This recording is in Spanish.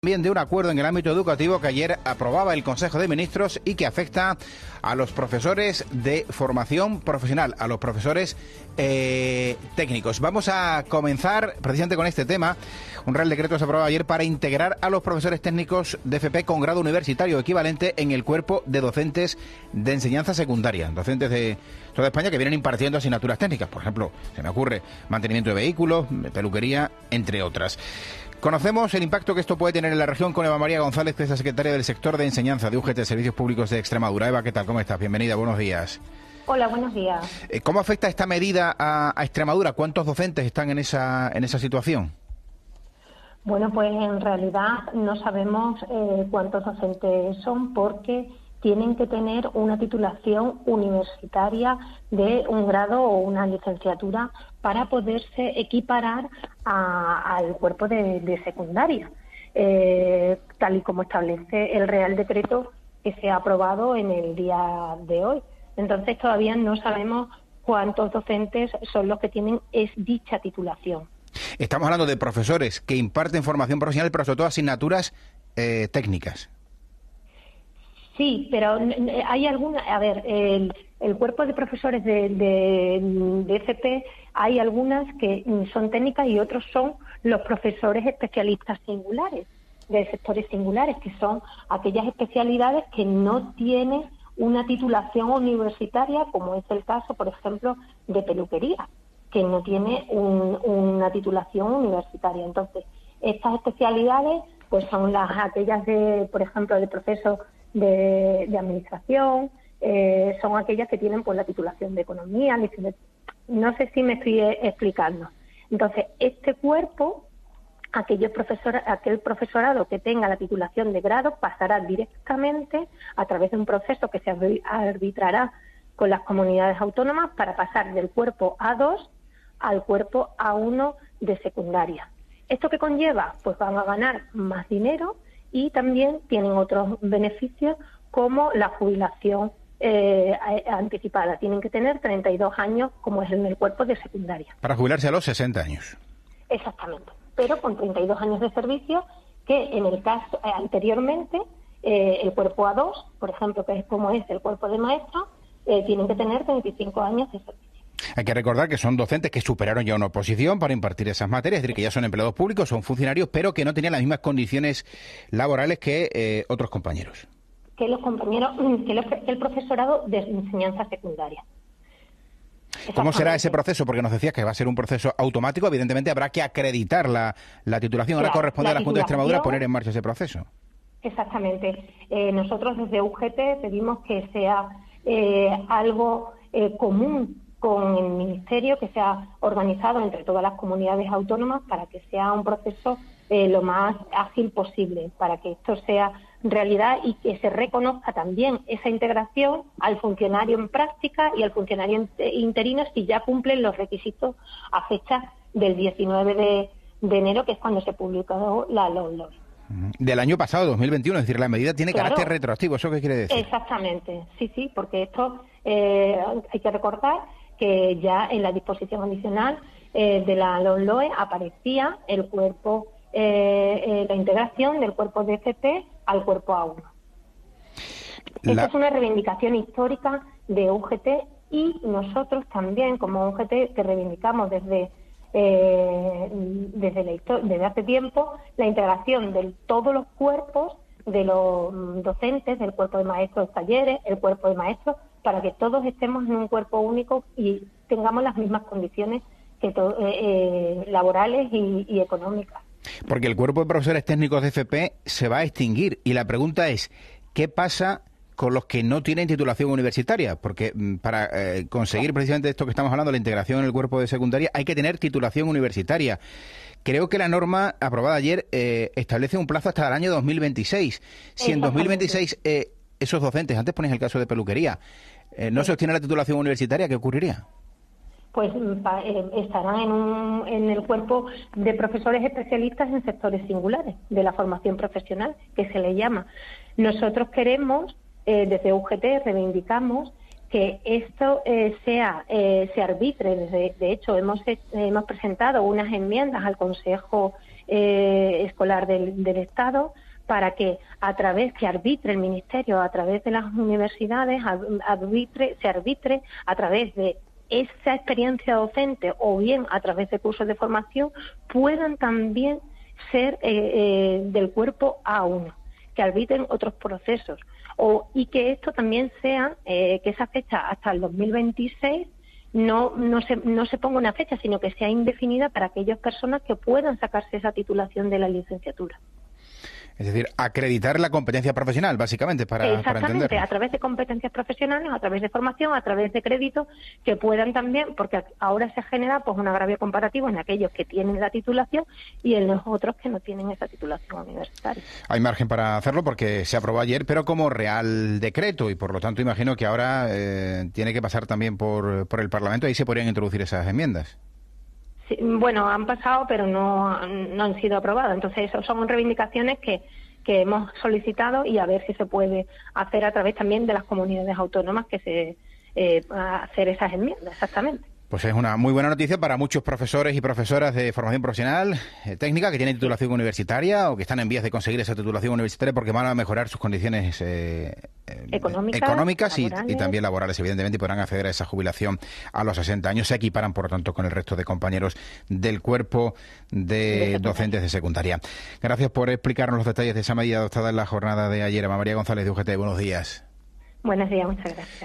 También de un acuerdo en el ámbito educativo que ayer aprobaba el Consejo de Ministros y que afecta a los profesores de formación profesional, a los profesores técnicos. Vamos a comenzar precisamente con este tema. Un Real Decreto se aprobó ayer para integrar a los profesores técnicos de FP con grado universitario equivalente en el cuerpo de docentes de enseñanza secundaria, docentes de toda España que vienen impartiendo asignaturas técnicas. Por ejemplo, se me ocurre mantenimiento de vehículos, peluquería, entre otras. Conocemos el impacto que esto puede tener en la región con Eva María González, que es la secretaria del sector de enseñanza de UGT, Servicios Públicos de Extremadura. Eva, ¿qué tal? ¿Cómo estás? Bienvenida, buenos días. Hola, buenos días. ¿Cómo afecta esta medida a Extremadura? ¿Cuántos docentes están en esa situación? Bueno, pues en realidad no sabemos cuántos docentes son porque tienen que tener una titulación universitaria de un grado o una licenciatura para poderse equiparar al cuerpo de secundaria, tal y como establece el Real Decreto que se ha aprobado en el día de hoy. Entonces todavía no sabemos cuántos docentes son los que tienen dicha titulación. Estamos hablando de profesores que imparten formación profesional, pero sobre todo asignaturas técnicas. Sí, pero hay algunas, a ver, el cuerpo de profesores de FP, hay algunas que son técnicas y otros son los profesores especialistas singulares, de sectores singulares, que son aquellas especialidades que no tienen una titulación universitaria, como es el caso, por ejemplo, de peluquería, que no tiene una titulación universitaria. Entonces, estas especialidades pues son aquellas de, por ejemplo, de procesos de administración, son aquellas que tienen pues la titulación de economía, no sé si me estoy explicando. Entonces, este cuerpo, aquel profesorado que tenga la titulación de grado pasará directamente a través de un proceso que se arbitrará con las comunidades autónomas para pasar del cuerpo A2 al cuerpo A1 de secundaria. ¿Esto qué conlleva? Pues van a ganar más dinero y también tienen otros beneficios como la jubilación anticipada. Tienen que tener 32 años como es en el cuerpo de secundaria. Para jubilarse a los 60 años. Exactamente, pero con 32 años de servicio que en el caso anteriormente el cuerpo A2, por ejemplo, que es como es el cuerpo de maestro, tienen que tener 25 años de servicio. Hay que recordar que son docentes que superaron ya una oposición para impartir esas materias, es decir, que ya son empleados públicos, son funcionarios, pero que no tenían las mismas condiciones laborales que otros compañeros. Que los compañeros, que el profesorado de enseñanza secundaria. ¿Cómo será ese proceso? Porque nos decías que va a ser un proceso automático, evidentemente habrá que acreditar la titulación. Ahora corresponde a la Junta de Extremadura poner en marcha ese proceso. Exactamente. Nosotros desde UGT pedimos que sea algo común con el Ministerio, que sea organizado entre todas las comunidades autónomas para que sea un proceso lo más ágil posible, para que esto sea realidad y que se reconozca también esa integración al funcionario en práctica y al funcionario interino si ya cumplen los requisitos a fecha del 19 de enero, que es cuando se publicó la LOMLOE. Del año pasado, 2021, es decir, la medida tiene carácter retroactivo. ¿Eso qué quiere decir? Exactamente, sí, porque esto hay que recordar que ya en la disposición adicional de la LOMLOE aparecía el cuerpo, la integración del cuerpo de FP al cuerpo A1. Esta es una reivindicación histórica de UGT y nosotros también, como UGT, que reivindicamos desde hace tiempo la integración de todos los cuerpos de los docentes, del cuerpo de maestros talleres, el cuerpo de maestros, para que todos estemos en un cuerpo único y tengamos las mismas condiciones laborales y económicas. Porque el cuerpo de profesores técnicos de FP se va a extinguir y la pregunta es, ¿qué pasa con los que no tienen titulación universitaria? Porque para conseguir precisamente esto que estamos hablando, la integración en el cuerpo de secundaria, hay que tener titulación universitaria. Creo que la norma aprobada ayer establece un plazo hasta el año 2026. Si en 2026 esos docentes, antes ponéis el caso de peluquería, no se obtiene la titulación universitaria, ¿qué ocurriría? Pues estarán en el cuerpo de profesores especialistas en sectores singulares de la formación profesional, que se le llama. Nosotros queremos, desde UGT, reivindicamos que esto se arbitre. De hecho, hemos presentado unas enmiendas al Consejo escolar del Estado, para que que arbitre el Ministerio a través de las universidades, se arbitre a través de esa experiencia docente o bien a través de cursos de formación, puedan también ser del cuerpo A1, que arbitren otros procesos, y que esto también sea, que esa fecha hasta el 2026 no se ponga una fecha, sino que sea indefinida para aquellas personas que puedan sacarse esa titulación de la licenciatura. Es decir, acreditar la competencia profesional, básicamente, para entenderlo. A través de competencias profesionales, a través de formación, a través de créditos, que puedan también, porque ahora se genera pues un agravio comparativo en aquellos que tienen la titulación y en los otros que no tienen esa titulación universitaria. Hay margen para hacerlo porque se aprobó ayer, pero como Real Decreto, y por lo tanto imagino que ahora tiene que pasar también por el Parlamento, ahí se podrían introducir esas enmiendas. Bueno, han pasado, pero no han sido aprobadas. Entonces, eso son reivindicaciones que hemos solicitado, y a ver si se puede hacer a través también de las comunidades autónomas hacer esas enmiendas, exactamente. Pues es una muy buena noticia para muchos profesores y profesoras de formación profesional técnica que tienen titulación universitaria o que están en vías de conseguir esa titulación universitaria, porque van a mejorar sus condiciones económicas y también laborales, evidentemente, y podrán acceder a esa jubilación a los 60 años. Se equiparan, por lo tanto, con el resto de compañeros del cuerpo de docentes de secundaria. Gracias por explicarnos los detalles de esa medida adoptada en la jornada de ayer. María González, de UGT. Buenos días. Buenos días, muchas gracias.